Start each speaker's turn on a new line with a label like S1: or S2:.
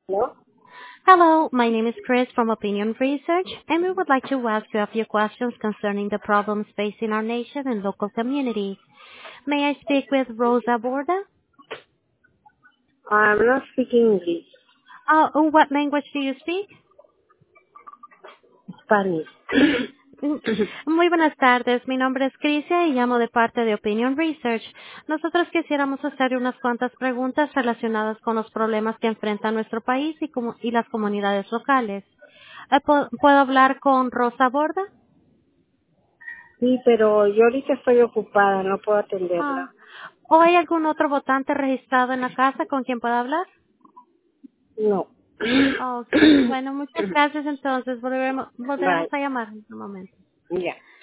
S1: ¿No?
S2: Hello, my name is Chris from Opinion Research, and we would like to ask you a few questions concerning the problems facing our nation and local communities. May I speak with Rosa Borda?
S1: I'm not speaking English,
S2: What language do you speak?
S1: Spanish.
S2: Mm, Muy buenas tardes, mi nombre es Crisia y llamo de parte de Opinion Research. Nosotros quisiéramos hacer unas cuantas preguntas relacionadas con los problemas que enfrenta nuestro país y las comunidades locales. ¿Puedo hablar con Rosa Borda?
S1: Sí, pero yo ahorita estoy ocupada, no puedo
S2: Ah,
S1: atenderla.
S2: ¿O hay algún otro votante registrado en la casa con quien pueda hablar?
S1: No.
S2: Okay. Bueno, muchas gracias entonces. Volveremos
S1: Bye.
S2: a llamar en un momento.
S1: Ya.